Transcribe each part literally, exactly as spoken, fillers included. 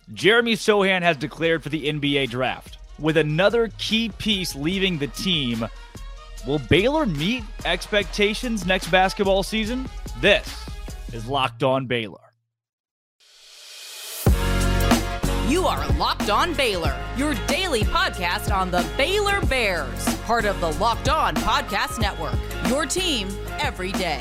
Jeremy Sochan has declared for the N B A draft. With another key piece leaving the team, will Baylor meet expectations next basketball season? This is Locked On Baylor. You are Locked On Baylor, your daily podcast on the Baylor Bears, part of the Locked On Podcast Network, your team every day.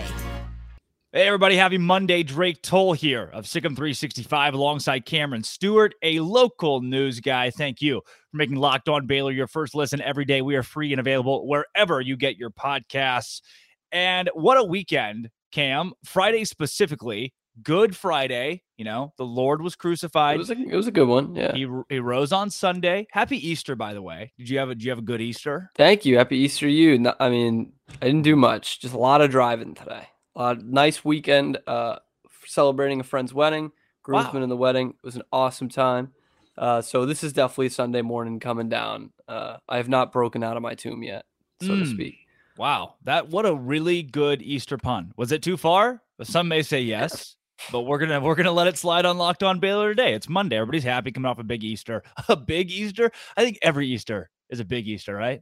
Hey everybody, happy Monday. Drake Toll here of Sikkim three sixty-five alongside Cameron Stewart, a local news guy. Thank you for making Locked On Baylor your first listen every day. We are free and available wherever you get your podcasts. And what a weekend, Cam. Friday specifically. Good Friday, you know, the Lord was crucified. It was a, it was a good one, yeah. He he rose on Sunday. Happy Easter, by the way. Did you have a Did you have a good Easter? Thank you. Happy Easter to you. No, I mean, I didn't do much. Just a lot of driving today. A lot of nice weekend. Uh, celebrating a friend's wedding. Groomsmen Wow. in the wedding. It was an awesome time. Uh, so this is definitely Sunday morning coming down. Uh, I have not broken out of my tomb yet, so Mm. to speak. Wow, that what a really good Easter pun. Was it too far? Some may say yes. But we're gonna we're gonna let it slide on Locked On Baylor today. It's Monday. Everybody's happy coming off a big Easter. A big Easter? I think every Easter is a big Easter, right?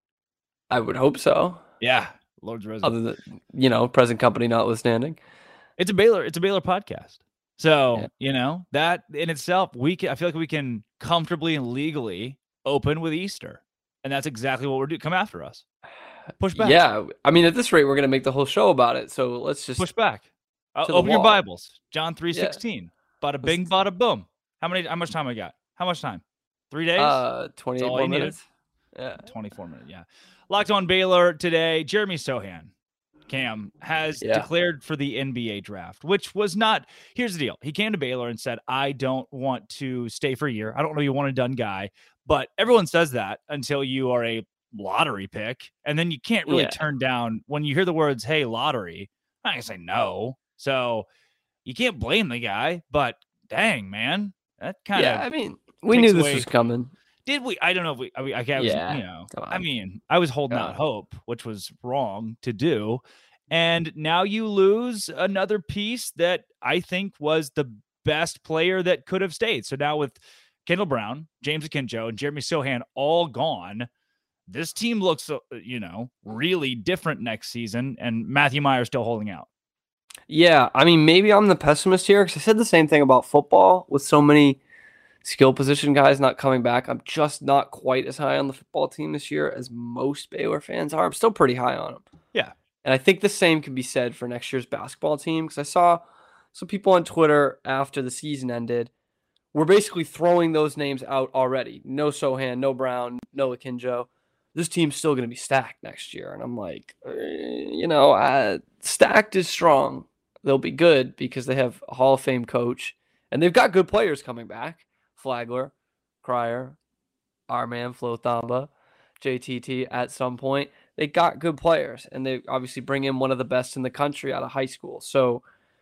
I would hope so. Yeah. Lord's risen. Other than, you know, present company notwithstanding. It's a Baylor, it's a Baylor podcast. So, Yeah. you know, that in itself, we can, I feel like we can comfortably and legally open with Easter. And that's exactly what we're doing. Come after us. Push back. Yeah. I mean, at this rate, we're going to make the whole show about it. So let's just Push back. Uh, to the open your wall. Bibles. John three sixteen. Bada bing, bada boom. How many? How much time I got? How much time? Three days? uh, twenty-eight all more you needed. minutes. Yeah. twenty-four minutes, yeah. Locked On Baylor today. Jeremy Sochan, Cam, has Yeah. declared for the N B A draft, which was not, here's the deal. He came to Baylor and said, I don't want to stay for a year. I don't know you want a done guy, but everyone says that until you are a lottery pick. And then you can't really Yeah. turn down when you hear the words, hey, lottery, I'm not gonna say no. So you can't blame the guy, but dang, man, that kind of, Yeah. I mean, we takes knew this away- was coming. did we? I don't know if we. I mean, I guess Yeah, you know. come I on. mean, I was holding Come out on. hope, which was wrong to do, and now you lose another piece that I think was the best player that could have stayed. So now with Kendall Brown, James Akinjo, and Jeremy Sochan all gone, this team looks, uh, you know, really different next season. And Matthew Meyer still holding out. Yeah, I mean, maybe I'm the pessimist here because I said the same thing about football with so many skill position guys not coming back. I'm just not quite as high on the football team this year as most Baylor fans are. I'm still pretty high on them. Yeah. And I think the same can be said for next year's basketball team because I saw some people on Twitter after the season ended were basically throwing those names out already. No Sochan, no Brown, no Akinjo. This team's still going to be stacked next year. And I'm like, uh, you know, uh, stacked is strong. They'll be good because they have a Hall of Fame coach and they've got good players coming back. Flagler, Cryer, our man Flo Thamba, J T T at some point. They got good players and they obviously bring in one of the best in the country out of high school. So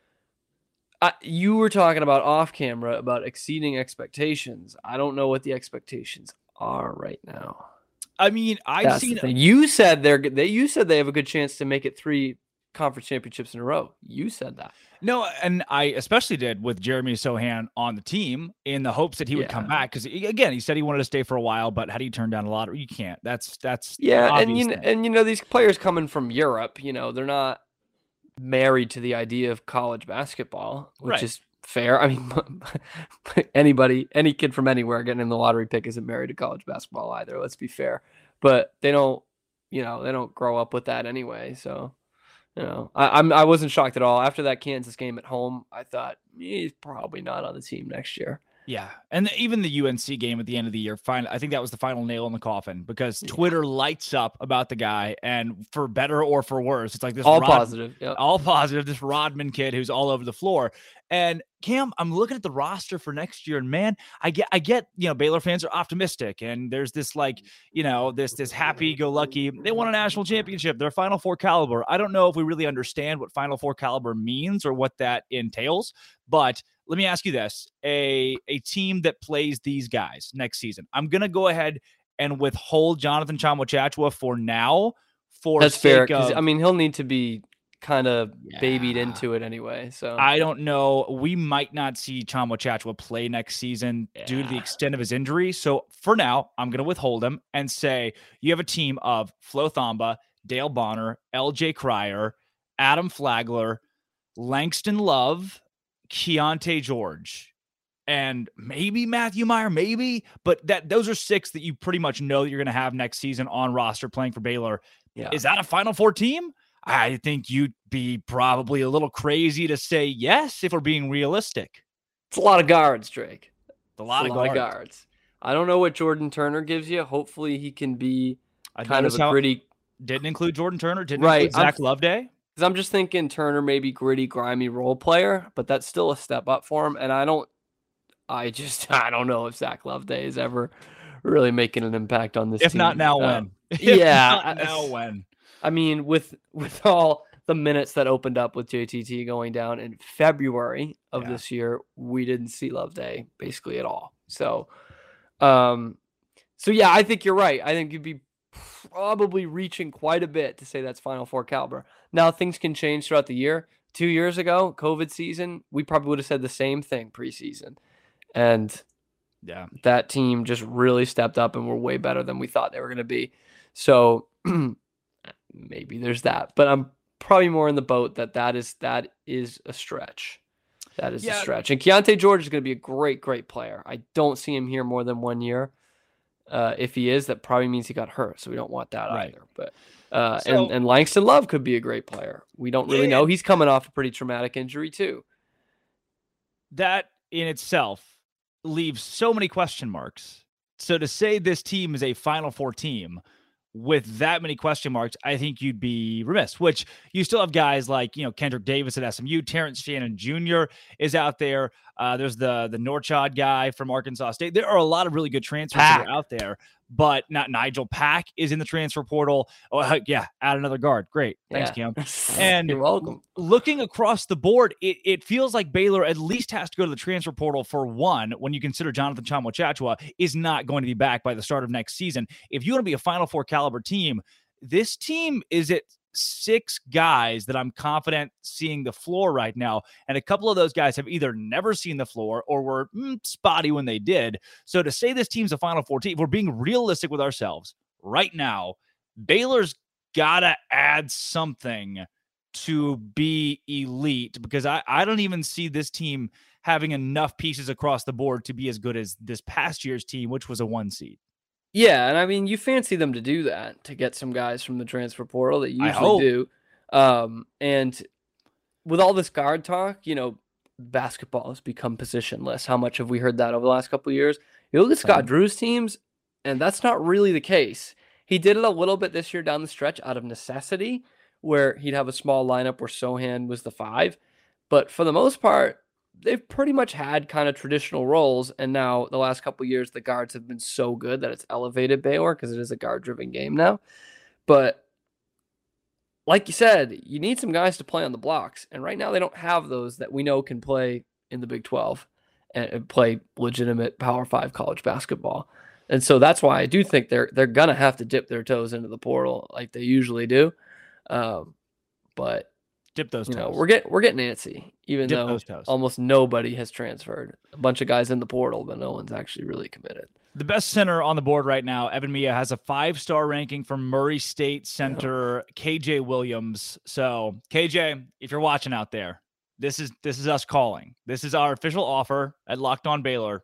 uh, you were talking about off camera about exceeding expectations. I don't know what the expectations are right now. I mean, I've That's seen the thing. You said they're good- they. You said they have a good chance to make it three conference championships in a row. You said that. No, and I especially did with Jeremy Sochan on the team in the hopes that he would come Yeah. back because again, he said he wanted to stay for a while, but how do you turn down a lot? You can't. That's that's Yeah, an and you obvious know, thing. and you know these players coming from Europe, you know, they're not married to the idea of college basketball, which Right. is fair. I mean, anybody, any kid from anywhere getting in the lottery pick isn't married to college basketball either. Let's be fair, but they don't, you know, they don't grow up with that anyway. So, you know, I, I'm I wasn't shocked at all after that Kansas game at home. I thought he's probably not on the team next year. Yeah, and even the U N C game at the end of the year, fine. I think that was the final nail in the coffin because Twitter lights up about the guy, and for better or for worse, it's like this All Rod- positive. Yep. all positive. This Rodman kid who's all over the floor. And Cam, I'm looking at the roster for next year, and man, I get, I get, you know, Baylor fans are optimistic, and there's this like, you know, this this happy-go-lucky. They won a national championship. They're Final Four caliber. I don't know if we really understand what Final Four caliber means or what that entails, but let me ask you this: a a team that plays these guys next season. I'm gonna go ahead and withhold Jonathan Tchamwa Tchatchoua for now. For That's fair. sake 'Cause, of, I mean, he'll need to be kind of Yeah. babied into it anyway. So I don't know. We might not see Tchamwa Tchatchoua play next season yeah. due to the extent of his injury. So for now, I'm going to withhold him and say you have a team of Flo Thamba, Dale Bonner, L J Cryer, Adam Flagler, Langston Love, Keontae George, and maybe Matthew Meyer, maybe. But that those are six that you pretty much know that you're going to have next season on roster playing for Baylor. Yeah. Is that a Final Four team? I think you'd be probably a little crazy to say yes if we're being realistic. It's a lot of guards, Drake. It's a lot, it's of, a lot guards. of guards. I don't know what Jordan Turner gives you. Hopefully he can be I kind of a gritty. Didn't include Jordan Turner. Didn't right. include Zach Loveday. Because I'm just thinking Turner maybe gritty, grimy role player, but that's still a step up for him. And I don't, I just, I don't know if Zach Loveday is ever really making an impact on this if team. Not now, um, when? If yeah. Not now, when? I mean, with with all the minutes that opened up with J T T going down in February of yeah. this year, we didn't see Loveday basically at all. So, um, so yeah, I think you're right. I think you'd be probably reaching quite a bit to say that's Final Four caliber. Now things can change throughout the year. Two years ago, COVID season, we probably would have said the same thing preseason, and yeah, that team just really stepped up and were way better than we thought they were going to be. So. Maybe there's that, but I'm probably more in the boat that that is that is a stretch. That is yeah. a stretch. And Keontae George is going to be a great, great player. I don't see him here more than one year. Uh, if he is, that probably means he got hurt, so we don't want that right. either. But uh, so, and and Langston Love could be a great player. We don't really yeah. know. He's coming off a pretty traumatic injury too. That in itself leaves so many question marks. So to say this team is a Final Four team with that many question marks, I think you'd be remiss, which you still have guys like, you know, Kendrick Davis at S M U, Terrence Shannon Junior is out there. Uh, there's the, the Norchad guy from Arkansas State. There are a lot of really good transfers that are out there, but not Nigel Pack is in the transfer portal. Oh, uh, yeah. Add another guard. Great. Thanks, yeah. Cam. And you're welcome. Looking across the board, it, it feels like Baylor at least has to go to the transfer portal for one, when you consider Jonathan Tchamwa Tchatchoua is not going to be back by the start of next season. If you want to be a Final Four caliber team, this team is at six guys that I'm confident seeing the floor right now. And a couple of those guys have either never seen the floor or were mm, spotty when they did. So to say this team's a Final Four team, if we're being realistic with ourselves right now, Baylor's got to add something to be elite, because I, I don't even see this team having enough pieces across the board to be as good as this past year's team, which was a one seed. Yeah, and I mean, you fancy them to do that, to get some guys from the transfer portal that you usually do. Um, and with all this guard talk, you know, basketball has become positionless. How much have we heard that over the last couple of years? You look at Scott um, Drew's teams, and that's not really the case. He did it a little bit this year down the stretch out of necessity, where he'd have a small lineup where Sohan was the five. But for the most part, they've pretty much had kind of traditional roles, and now the last couple of years the guards have been so good that it's elevated Baylor because it is a guard-driven game now. But like you said, you need some guys to play on the blocks, and right now they don't have those that we know can play in the Big twelve and play legitimate Power Five college basketball. And so that's why I do think they're they're gonna have to dip their toes into the portal like they usually do. Um, but Dip those toes. You know, we're getting we're getting antsy, even Dip though almost nobody has transferred. A bunch of guys in the portal, but no one's actually really committed. The best center on the board right now, Evan Miya, has a five-star ranking from Murray State center yeah. K J Williams. So, K J, if you're watching out there, this is this is us calling. This is our official offer at Locked On Baylor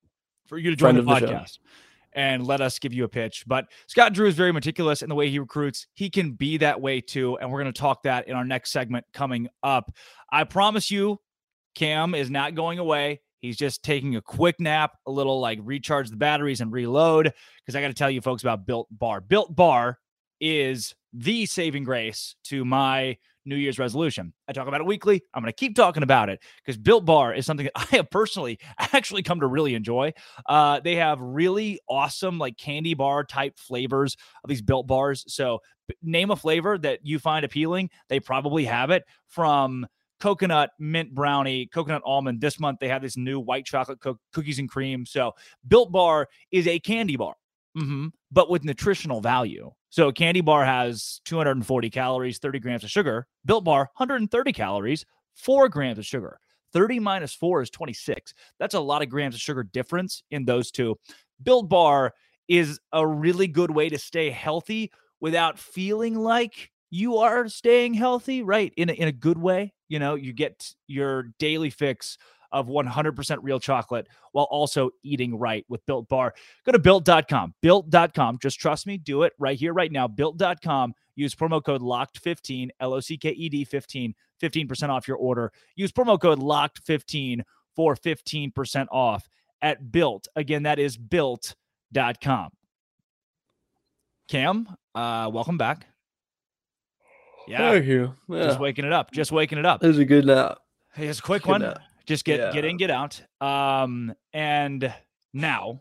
for you to join Friend the the podcast. Show. And let us give you a pitch. But Scott Drew is very meticulous in the way he recruits. He can be that way too. And we're going to talk that in our next segment coming up. I promise you, Cam is not going away. He's just taking a quick nap, a little like recharge the batteries and reload. Because I got to tell you folks about Built Bar. Built Bar is the saving grace to my New Year's resolution. I talk about it weekly. I'm going to keep talking about it because Built Bar is something that I have personally actually come to really enjoy. Uh, they have really awesome like candy bar type flavors of these Built Bars. So name a flavor that you find appealing. They probably have it, from coconut mint brownie, coconut almond. This month they have this new white chocolate co- cookies and cream. So Built Bar is a candy bar. mm-hmm, but with nutritional value. So a candy bar has two hundred forty calories, thirty grams of sugar. Built Bar, one hundred thirty calories, four grams of sugar. thirty minus four is twenty-six. That's a lot of grams of sugar difference in those two. Built Bar is a really good way to stay healthy without feeling like you are staying healthy, right? In a, in a good way. You know, you get your daily fix of one hundred percent real chocolate while also eating right with Built Bar. Go to built dot com. built dot com. Just trust me. Do it right here, right now. built dot com. Use promo code locked fifteen, L O C K E D fifteen, fifteen percent off your order. Use promo code locked fifteen for fifteen percent off at Built. Again, that is built dot com. Cam, uh, welcome back. Yeah. Thank you. Yeah. Just waking it up. Just waking it up. It was a good nap. Hey, it's a quick Good one. nap. Just get, Yeah. get in, get out. Um, and now,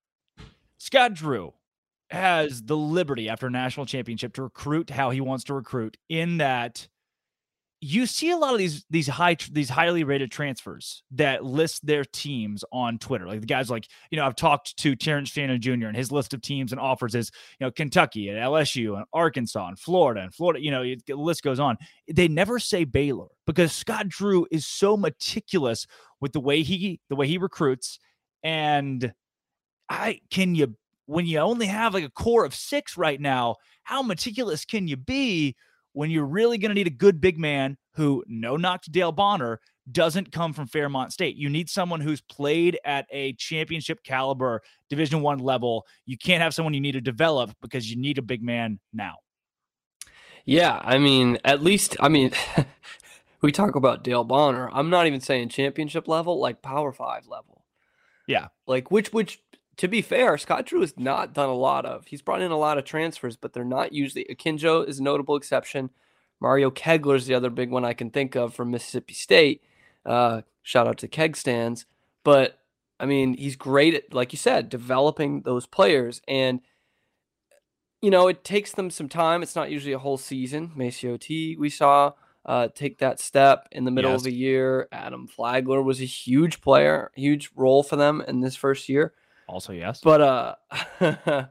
Scott Drew has the liberty after a national championship to recruit how he wants to recruit, in that you see a lot of these these high these highly rated transfers that list their teams on Twitter. Like the guys like, you know, I've talked to Terrence Shannon Junior and his list of teams and offers is, you know, Kentucky and L S U and Arkansas and Florida and Florida, you know, it, the list goes on. They never say Baylor because Scott Drew is so meticulous with the way he the way he recruits. And I can you when you only have like a core of six right now, how meticulous can you be when you're really going to need a good big man who, no knock to Dale Bonner, doesn't come from Fairmont State? You need someone who's played at a championship caliber Division One level. You can't have someone you need to develop because you need a big man now. Yeah, I mean, at least, I mean, we talk about Dale Bonner. I'm not even saying championship level, like Power Five level. Yeah. Like, which, which, to be fair, Scott Drew has not done a lot of. He's brought in a lot of transfers, but they're not usually. Akinjo is a notable exception. Mario Kegler is the other big one I can think of from Mississippi State. Uh, shout out to Keg stands. But, I mean, he's great at, like you said, developing those players. And, you know, it takes them some time. It's not usually a whole season. Maceo T, we saw uh, take that step in the middle Yes. of the year. Adam Flagler was a huge player, huge role for them in this first year. Also, yes. But, uh,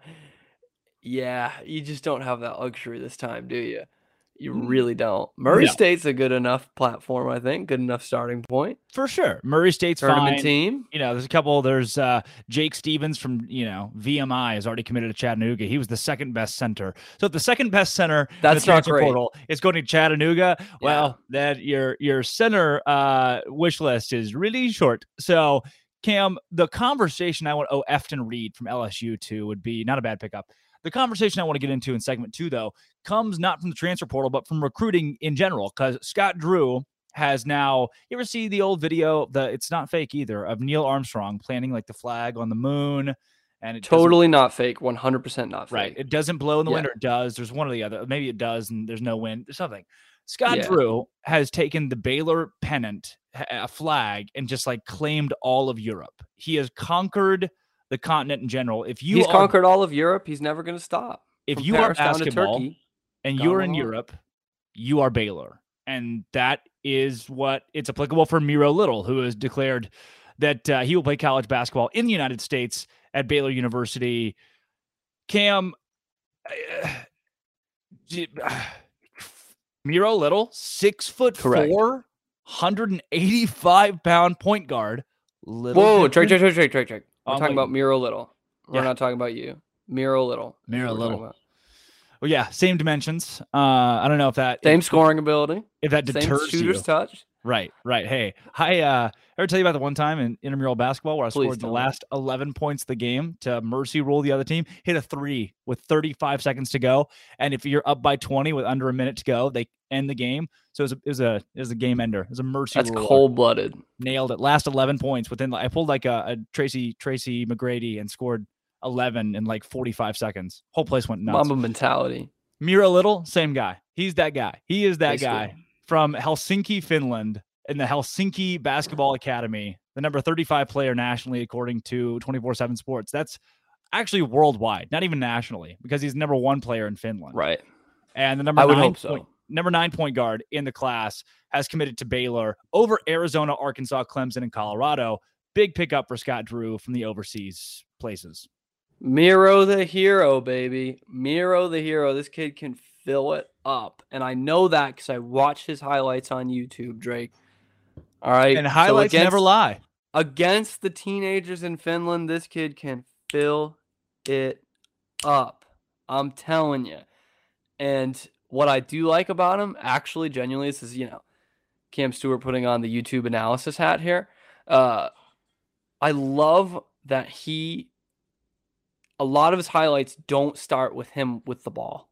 yeah, you just don't have that luxury this time, do you? You really don't. Murray No. State's a good enough platform, I think. Good enough starting point. For sure. Murray State's Tournament fine. team. You know, there's a couple. There's uh, Jake Stevens from, you know, V M I is already committed to Chattanooga. He was the second best center. So if the second best center in That's the not transfer great. portal is going to Chattanooga, well, then your your center uh, wish list is really short. So, Cam, the conversation I want, oh, Efton Reed from L S U too would be not a bad pickup. The conversation I want to get into in segment two, though, comes not from the transfer portal, but from recruiting in general, because Scott Drew has now, you ever see the old video, the it's not fake either, of Neil Armstrong planting like the flag on the moon? And it doesn't- Totally not fake. one hundred percent not fake. right. It doesn't blow in the Yeah. wind, or it does. There's one or the other. Maybe it does, and there's no wind. There's something. Scott Yeah. Drew has taken the Baylor pennant, a flag, and just like claimed all of Europe. He has conquered the continent in general. If you He's are, conquered all of Europe. He's never going to stop. if From you Paris are down to basketball Turkey. and gone you're in on. Europe, you are Baylor. And that is what it's applicable for Miro Little, who has declared that uh, he will play college basketball in the United States at Baylor University. Cam, uh, Miro Little, six foot Correct. four, one hundred eighty-five pound point guard. Little Whoa, Drake, different- Drake, Drake, Drake, Drake, Drake. We're I'm talking waiting. about Miro Little. We're Yeah. not talking about you. Miro Little. is Miro what we're talking Little. about. Well, yeah, same dimensions. Uh, I don't know if that Same if, scoring ability. if that Same deters shooter's you. touch. Right, right. Hey, I uh, ever tell you about the one time in intramural basketball where I Please scored the tell me. last eleven points of the game to mercy rule the other team, hit a three with thirty-five seconds to go, and if you're up by twenty with under a minute to go, they end the game. So it was a, it was a, it was a game ender. It was a mercy That's rule. cold blooded. Nailed it. Last eleven points within. I pulled like a, a Tracy Tracy McGrady and scored eleven in like forty-five seconds. Whole place went nuts. Mamba mentality. Miro Little, same guy. He's that guy. He is that Basically. guy from Helsinki, Finland, in the Helsinki Basketball Academy, the number thirty-five player nationally, according to twenty-four seven Sports. That's actually worldwide, not even nationally, because he's number one player in Finland. Right. And the number I would nine hope so. point, number nine point guard in the class has committed to Baylor over Arizona, Arkansas, Clemson, and Colorado. Big pickup for Scott Drew from the overseas places. Miro the hero, baby. Miro the hero. This kid can fill it up. And I know that because I watched his highlights on YouTube, Drake. All right. And highlights so against, never lie. Against the teenagers in Finland, this kid can fill it up. I'm telling you. And what I do like about him, actually, genuinely, this is, you know, Cam Stewart putting on the YouTube analysis hat here. Uh, I love that he, a lot of his highlights don't start with him with the ball.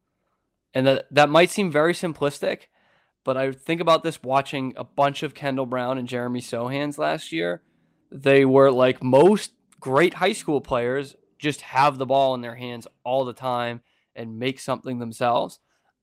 And that, that might seem very simplistic, but I think about this watching a bunch of Kendall Brown and Jeremy Sohans last year. They were like most great high school players, just have the ball in their hands all the time and make something themselves.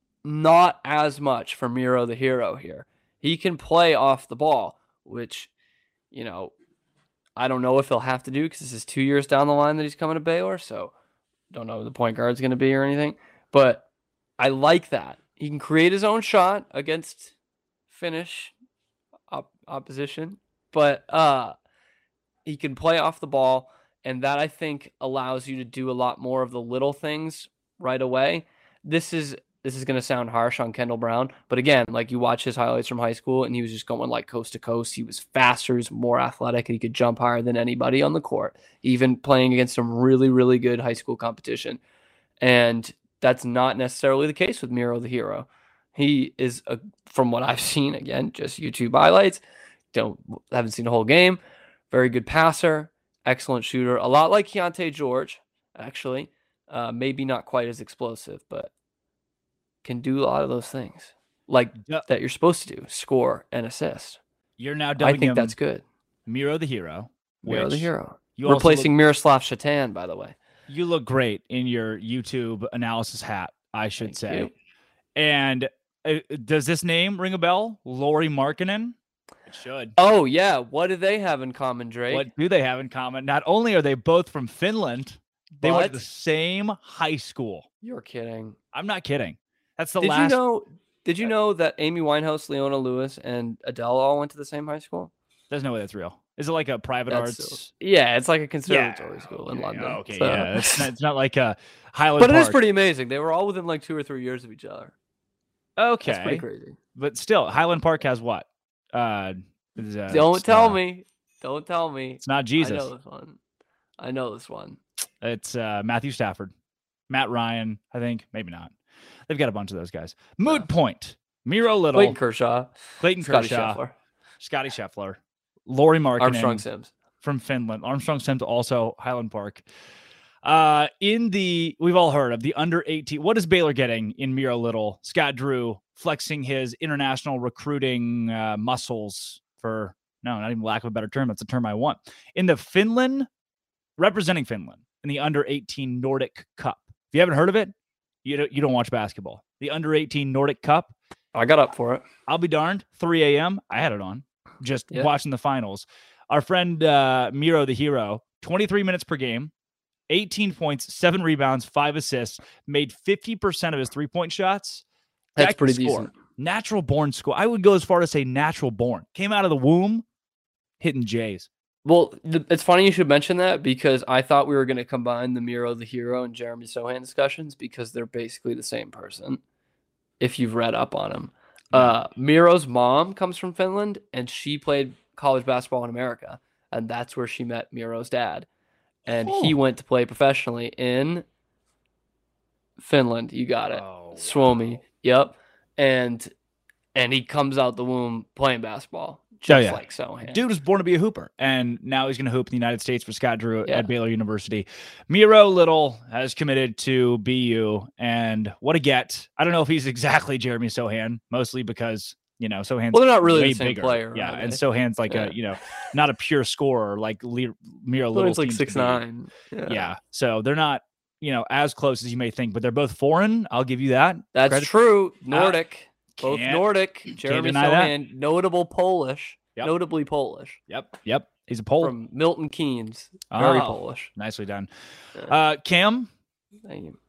Not as much for Miro the hero here. He can play off the ball, which, you know, I don't know if he'll have to do because this is two years down the line that he's coming to Baylor. So don't know who the point guard's going to be or anything. But I like that. He can create his own shot against Finnish op- opposition. But uh, he can play off the ball. And that, I think, allows you to do a lot more of the little things right away. This is this is going to sound harsh on Kendall Brown. But again, like you watch his highlights from high school, and he was just going like coast to coast. He was faster, he was more athletic, and he could jump higher than anybody on the court, even playing against some really, really good high school competition. And that's not necessarily the case with Miro the hero. He is, a, from what I've seen, again, just YouTube highlights, don't haven't seen the whole game, very good passer, excellent shooter, a lot like Keontae George, actually. Uh, maybe not quite as explosive, but can do a lot of those things like yep. that you're supposed to do, score and assist. You're now dubbing I think him that's good. Miro the hero. Miro the hero. Replacing look, Miroslav Shatan, by the way. You look great in your YouTube analysis hat, I should Thank say. You. And uh, does this name ring a bell? Lauri Markkanen? It should. Oh, yeah. What do they have in common, Drake? What do they have in common? Not only are they both from Finland, they but... went to the same high school. You're kidding. I'm not kidding. That's the did last. You know, did you know that Amy Winehouse, Leona Lewis, and Adele all went to the same high school? There's no way that's real. Is it like a private that's arts? So, yeah, it's like a conservatory yeah. school okay, in London. Okay, so. yeah, it's not, it's not like a Highland But it Park. is pretty amazing. They were all within like two or three years of each other. Okay, that's pretty crazy. But still, Highland Park has what? Uh, is, uh Don't tell uh, me. Don't tell me. It's not Jesus. I know this one. I know this one. It's uh, Matthew Stafford, Matt Ryan. I think maybe not. They've got a bunch of those guys. Moot yeah. point. Miro Little. Clayton Kershaw. Clayton Scotty Kershaw. Scheffler. Scotty Scheffler. Lauri Markkanen. Armstrong Sims. From Finland. Armstrong Sims also Highland Park. Uh, in the, we've all heard of the under eighteen. What is Baylor getting in Miro Little? Scott Drew flexing his international recruiting uh, muscles for, no, not even lack of a better term. That's a term I want. In the Finland, representing Finland in the under eighteen Nordic Cup. If you haven't heard of it, You don't, you don't watch basketball. The under eighteen Nordic Cup. I got up for it. I'll be darned. three a.m. I had it on. Just yeah. watching the finals. Our friend uh, Miro the hero, twenty-three minutes per game, eighteen points, seven rebounds, five assists, made fifty percent of his three-point shots. That's that pretty score. decent. Natural born score. I would go as far as say natural born. Came out of the womb, hitting J's. Well, th- it's funny you should mention that because I thought we were going to combine the Miro the hero and Jeremy Sohan discussions because they're basically the same person. If you've read up on him, yeah. uh, Miro's mom comes from Finland and she played college basketball in America, and that's where she met Miro's dad, and oh. he went to play professionally in Finland. You got it, oh, Suomi. Wow. Yep, and and he comes out the womb playing basketball. Just oh, yeah. like so. Dude was born to be a hooper, and now he's going to hoop in the United States for Scott Drew yeah. at Baylor University. Miro Little has committed to B U, and what a get. I don't know if he's exactly Jeremy Sohan, mostly because, you know, Sohan's well, they're not really way the same bigger. player. Yeah, right? and Sohan's like yeah. a, you know, not a pure scorer like Le- Miro Little. It's like six nine. Yeah. yeah, so they're not, you know, as close as you may think, but they're both foreign. I'll give you that. That's Credit. true. Nordic. Uh, Both Can't, Nordic, Jeremy Sohan, notable Polish, yep. notably Polish. Yep, yep. He's a Pole. From Milton Keynes. Very oh, Polish. Nicely done. Yeah. Uh, Cam? Thank you.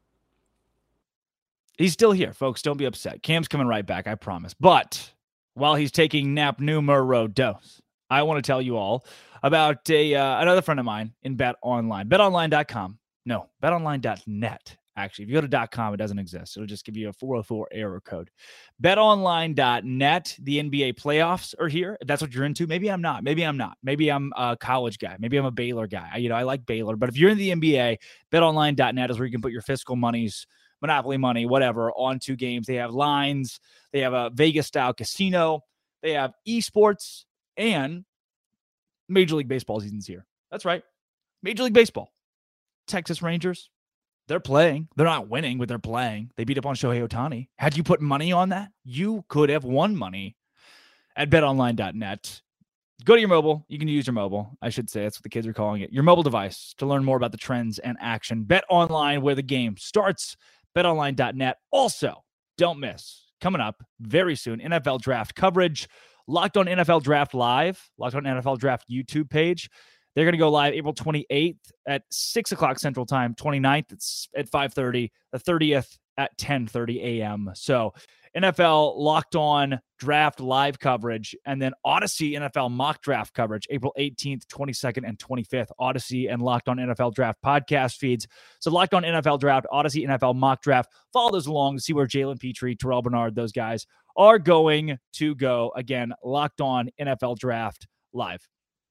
He's still here, folks. Don't be upset. Cam's coming right back, I promise. But while he's taking nap numero dos, I want to tell you all about a uh, another friend of mine in Bet Online. Bet Online dot com. No, bet online dot net. Actually, if you go to .com, it doesn't exist. It'll just give you a four oh four error code. bet online dot net. The N B A playoffs are here. If that's what you're into, maybe I'm not. Maybe I'm not. Maybe I'm a college guy. Maybe I'm a Baylor guy. I, you know, I like Baylor. But if you're in the N B A, bet online dot net is where you can put your fiscal monies, Monopoly money, whatever, onto games. They have lines. They have a Vegas-style casino. They have esports, and Major League Baseball season's here. That's right. Major League Baseball. Texas Rangers. They're playing. They're not winning, but they're playing. They beat up on Shohei Ohtani. Had you put money on that, you could have won money at bet online dot net. Go to your mobile. You can use your mobile. I should say that's what the kids are calling it. Your mobile device to learn more about the trends and action. Bet online where the game starts. bet online dot net. Also, don't miss, coming up very soon, N F L draft coverage. Locked On N F L Draft Live. Locked On N F L Draft YouTube page. They're going to go live April twenty-eighth at six o'clock Central Time, twenty-ninth it's at five thirty, the thirtieth at ten thirty a.m. So N F L Locked On Draft Live coverage, and then Odyssey N F L Mock Draft coverage, April eighteenth, twenty-second, and twenty-fifth. Odyssey and Locked On N F L Draft podcast feeds. So Locked On N F L Draft, Odyssey N F L Mock Draft. Follow those along to see where Jalen Petrie, Terrell Bernard, those guys are going to go. Again, Locked On N F L Draft Live.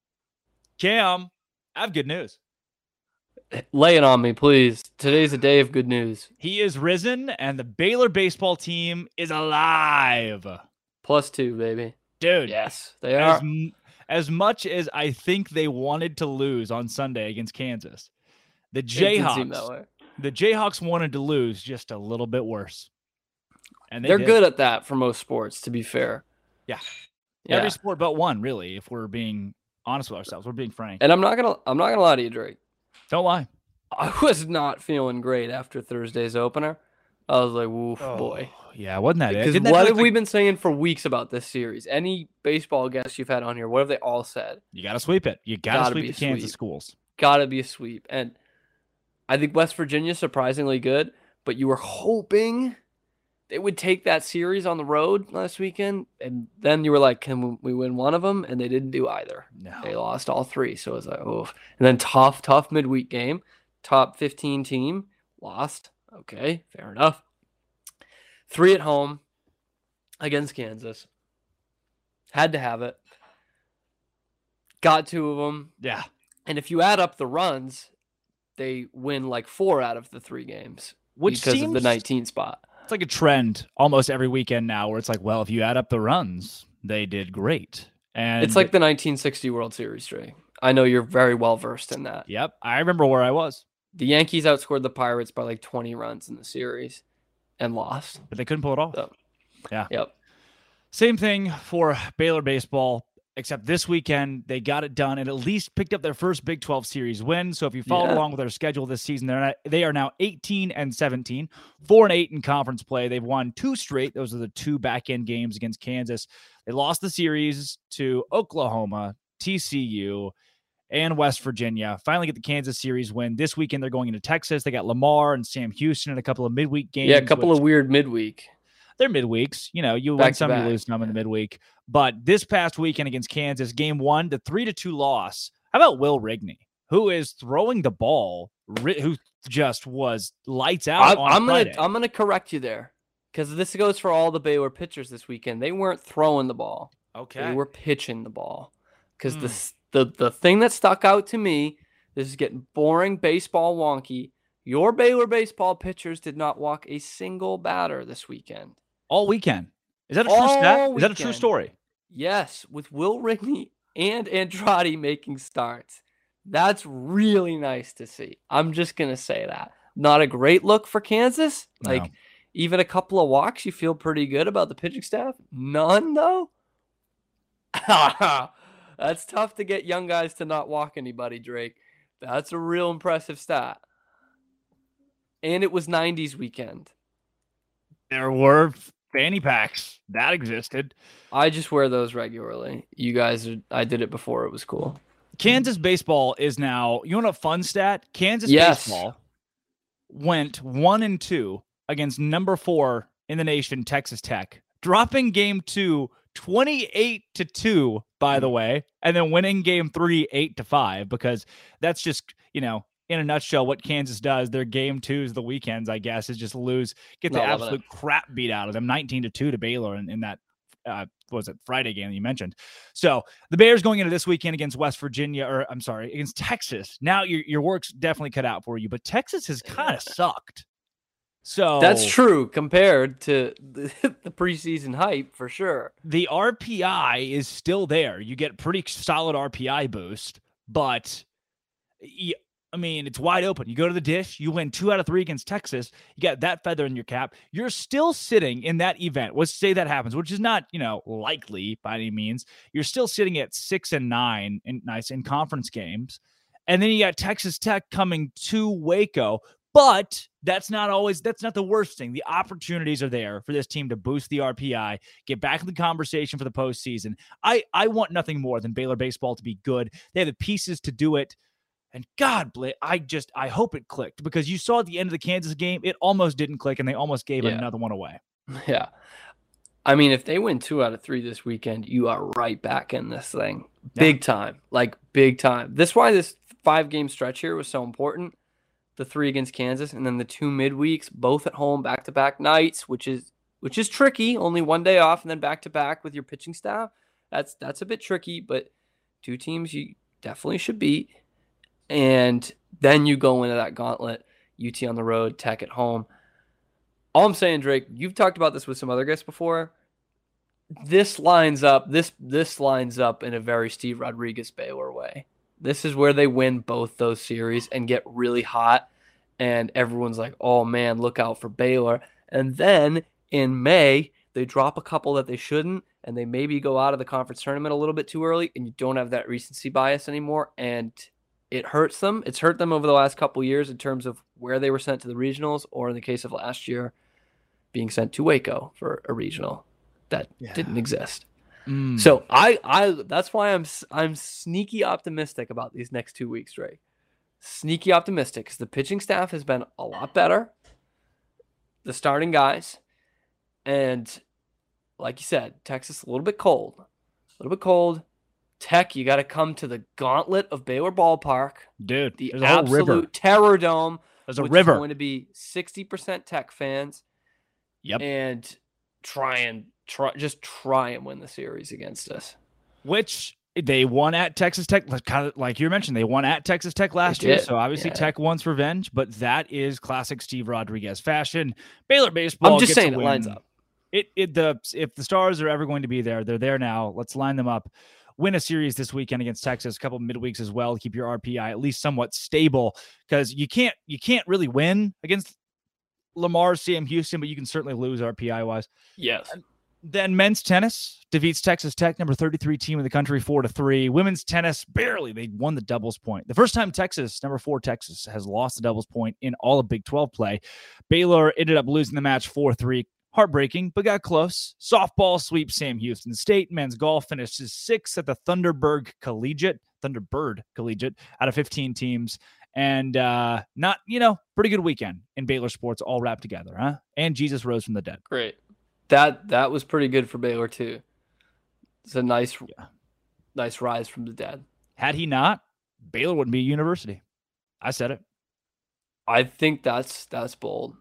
Cam, I have good news. Lay it on me, please. Today's a day of good news. He is risen, and the Baylor baseball team is alive. Plus two, baby. Dude. Yes, they are. As, as much as I think they wanted to lose on Sunday against Kansas, the Jayhawks, the Jayhawks wanted to lose just a little bit worse. And they They're did. good at that for most sports, to be fair. Yeah. yeah. Every sport but one, really, if we're being honest with ourselves. We're being frank. And I'm not gonna I'm not gonna lie to you, Drake. Don't lie. I was not feeling great after Thursday's opener. I was like, woof, oh, boy. Yeah, wasn't that it? Because Didn't what that have like, we been saying for weeks about this series? Any baseball guests you've had on here, what have they all said? You got to sweep it. You got to sweep the Kansas sweep. schools. Got to be a sweep. And I think West Virginia surprisingly good, but you were hoping they would take that series on the road last weekend, and then you were like, can we win one of them? And they didn't do either. No. They lost all three, so it was like, oh. And then tough, tough midweek game, top fifteen team, lost. Okay, fair enough. Three at home against Kansas. Had to have it. Got two of them. Yeah. And if you add up the runs, they win like four out of the three games Which because seems... of the nineteenth spot. It's like a trend almost every weekend now where it's like, well, if you add up the runs, they did great. And it's like the nineteen sixty World Series, Trey. I know you're very well versed in that. Yep. I remember where I was. The Yankees outscored the Pirates by like twenty runs in the series and lost. But they couldn't pull it off. So, yeah. Yep. Same thing for Baylor baseball, except this weekend they got it done and at least picked up their first Big twelve series win. So if you follow yeah. along with their schedule this season, they're not, they are now eighteen and seventeen, four and eight in conference play. They've won two straight. Those are the two back end games against Kansas. They lost the series to Oklahoma, T C U, and West Virginia. Finally get the Kansas series win. This weekend they're going into Texas. They got Lamar and Sam Houston in a couple of midweek games. Yeah, a couple of weird midweek. They're midweeks. You know, you Back win to some, back. you lose some in the midweek. But this past weekend against Kansas, game one, the three to two loss. How about Will Rigney, who is throwing the ball, who just was lights out I, on I'm Friday. gonna I'm gonna correct you there, because this goes for all the Baylor pitchers this weekend. They weren't throwing the ball. Okay. They were pitching the ball. Because Hmm. the the the thing that stuck out to me, this is getting boring, baseball wonky. Your Baylor baseball pitchers did not walk a single batter this weekend. All weekend. Is that a true All stat? Is that a true weekend. story? Yes, with Will Rigney and Andrade making starts. That's really nice to see. I'm just going to say that. Not a great look for Kansas. Like, No. even a couple of walks, you feel pretty good about the pitching staff. None, though? That's tough to get young guys to not walk anybody, Drake. That's a real impressive stat. And it was nineties weekend. There were fanny packs that existed. I just wear those regularly. You guys, are, I did it before. It was cool. Kansas baseball is now, you want a fun stat? Kansas Yes. baseball went one and two against number four in the nation, Texas Tech, dropping game two, twenty-eight to two, by the way, and then winning game three, eight to five, because that's just, you know, in a nutshell what Kansas does. Their game twos, the weekends, I guess, is just lose, get the Not loving absolute crap beat out of them, nineteen to two to Baylor in, in that, uh, what was it, Friday game that you mentioned. So the Bears going into this weekend against West Virginia, or I'm sorry, against Texas. Now your, your work's definitely cut out for you, but Texas has kind of sucked. So That's true compared to the, the preseason hype for sure. The R P I is still there. You get pretty solid R P I boost, but you, I mean, it's wide open. You go to the dish, you win two out of three against Texas. You got that feather in your cap. You're still sitting in that event. Let's say that happens, which is not, you know, likely by any means. You're still sitting at six and nine in nice in conference games. And then you got Texas Tech coming to Waco. But that's not always, that's not the worst thing. The opportunities are there for this team to boost the R P I, get back in the conversation for the postseason. I, I want nothing more than Baylor baseball to be good. They have the pieces to do it. And God, Blake, I just, I hope it clicked, because you saw at the end of the Kansas game, it almost didn't click and they almost gave Yeah. another one away. Yeah. I mean, if they win two out of three this weekend, you are right back in this thing. Big yeah. time. Like, big time. That's why this five-game stretch here was so important. The three against Kansas, and then the two midweeks, both at home, back-to-back nights, which is which is tricky. Only one day off, and then back-to-back with your pitching staff. That's that's a bit tricky, but two teams you definitely should beat. And then you go into that gauntlet, U T on the road, Tech at home. All I'm saying, Drake, you've talked about this with some other guests before. This lines up. This this lines up in a very Steve Rodriguez Baylor way. This is where they win both those series and get really hot, and everyone's like, oh, man, look out for Baylor. And then in May, they drop a couple that they shouldn't, and they maybe go out of the conference tournament a little bit too early, and you don't have that recency bias anymore, and it hurts them. It's hurt them over the last couple years in terms of where they were sent to the regionals, or in the case of last year, being sent to Waco for a regional that yeah. didn't exist. Mm. So I, I, that's why I'm, I'm sneaky optimistic about these next two weeks, Ray. Sneaky optimistic because the pitching staff has been a lot better. The starting guys, and like you said, Texas a little bit cold, a little bit cold. Tech, you got to come to the gauntlet of Baylor Ballpark, dude. The there's a absolute whole river. Terror Dome. There's a which river. Is going to be sixty percent Tech fans. Yep. And try and try, just try and win the series against us. Which they won at Texas Tech, kind of like you mentioned, they won at Texas Tech last year. So obviously yeah. Tech wants revenge, but that is classic Steve Rodriguez fashion. Baylor baseball. I'm just saying it win. lines up. It it the if the stars are ever going to be there, they're there now. Let's line them up. Win a series this weekend against Texas, a couple of midweeks as well to keep your R P I at least somewhat stable, because you can't you can't really win against Lamar, Sam Houston, but you can certainly lose R P I wise. Yes. And then men's tennis defeats Texas Tech, number thirty-three team in the country, four to three. Women's tennis, barely. They won the doubles point. The first time Texas, number four Texas, has lost the doubles point in all of Big twelve play. Baylor ended up losing the match four three. Heartbreaking, but got close. Softball sweeps Sam Houston State. Men's golf finishes sixth at the Thunderbird Collegiate, Thunderbird Collegiate, out of fifteen teams. And uh, not, you know, pretty good weekend in Baylor sports all wrapped together, huh? And Jesus rose from the dead. Great. That that was pretty good for Baylor too. It's a nice, yeah. nice rise from the dead. Had he not, Baylor wouldn't be a university. I said it. I think that's that's bold.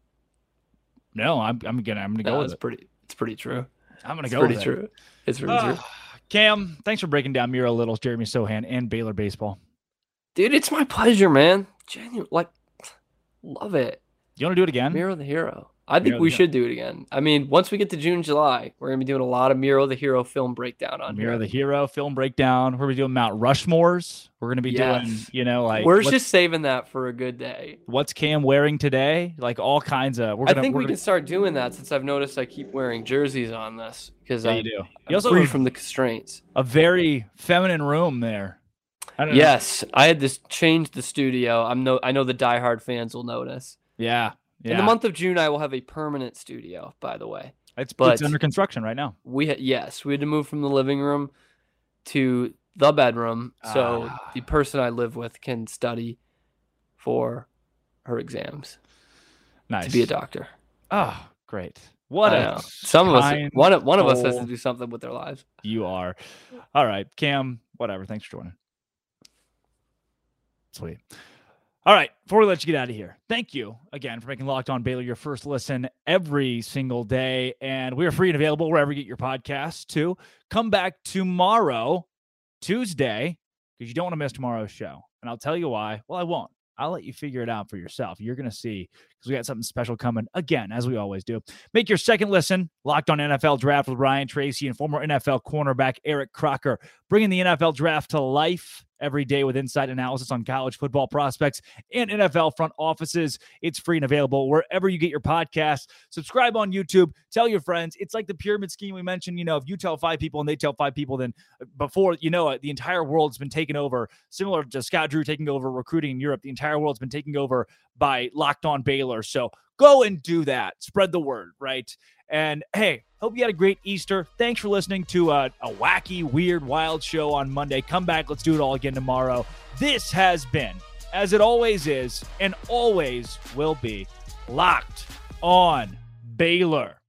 No, I'm I'm gonna I'm gonna no, go with it's it. Pretty, it's pretty true. I'm gonna it's go pretty with true. it. It's pretty uh, true. Cam, thanks for breaking down Miro Little's Jeremy Sohan and Baylor baseball. Dude, it's my pleasure, man. Genuine, like, love it. You want to do it again? Miro the Hero. I think Miro we should do it again. I mean, once we get to June, July, we're gonna be doing a lot of Miro the Hero film breakdown on Miro here. the Hero film breakdown. We're gonna be doing Mount Rushmores. We're gonna be yes. doing, you know, like we're just saving that for a good day. What's Cam wearing today? Like all kinds of. We're gonna, I think we're we gonna, can start doing that since I've noticed I keep wearing jerseys on this because yeah, I you do. I'm You also free have from the constraints. a very feminine room there. I don't yes, know. I had to change the studio. I'm no. I know the diehard fans will notice. Yeah. Yeah. In the month of June, I will have a permanent studio, by the way. It's, but it's under construction right now. We ha- Yes, we had to move from the living room to the bedroom so ah. the person I live with can study for her exams. Nice. To be a doctor. Oh, great. What I a know. Some of us, one of, one of us has soul to do something with their lives. You are. All right, Cam, whatever. Thanks for joining. Sweet. All right, before we let you get out of here, thank you again for making Locked On Baylor your first listen every single day. And we are free and available wherever you get your podcasts too. Come back tomorrow, Tuesday, because you don't want to miss tomorrow's show. And I'll tell you why. Well, I won't. I'll let you figure it out for yourself. You're going to see, because we got something special coming again, as we always do. Make your second listen Locked On N F L Draft with Ryan Tracy and former N F L cornerback Eric Crocker, bringing the N F L Draft to life every day with insight analysis on college football prospects and N F L front offices. It's free and available wherever you get your podcasts. Subscribe on YouTube. Tell your friends. It's like the pyramid scheme we mentioned. You know, if you tell five people and they tell five people, then before you know it, the entire world's been taken over. Similar to Scott Drew taking over recruiting in Europe, the entire world's been taken over by Locked On Baylor. So go and do that. Spread the word, right? And hey, hope you had a great Easter. Thanks for listening to a, a wacky, weird, wild show on Monday. Come back. Let's do it all again tomorrow. This has been, as it always is, and always will be, Locked On Baylor.